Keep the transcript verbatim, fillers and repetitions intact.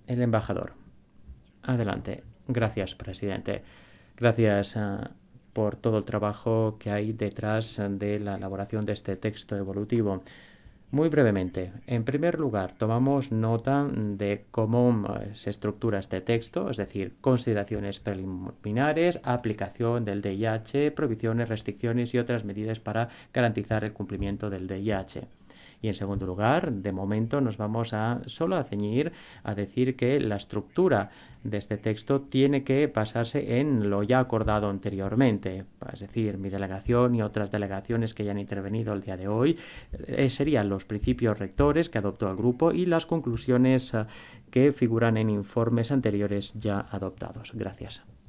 El embajador. Adelante. Gracias, presidente. Gracias uh, por todo el trabajo que hay detrás de la elaboración de este texto evolutivo. Muy brevemente, en primer lugar, tomamos nota de cómo se estructura este texto, es decir, consideraciones preliminares, aplicación del D I H, prohibiciones, restricciones y otras medidas para garantizar el cumplimiento del D I H. Y en segundo lugar, de momento nos vamos a solo a ceñir a decir que la estructura de este texto tiene que basarse en lo ya acordado anteriormente, es decir, mi delegación y otras delegaciones que ya han intervenido el día de hoy, eh, serían los principios rectores que adoptó el grupo y las conclusiones eh, que figuran en informes anteriores ya adoptados. Gracias.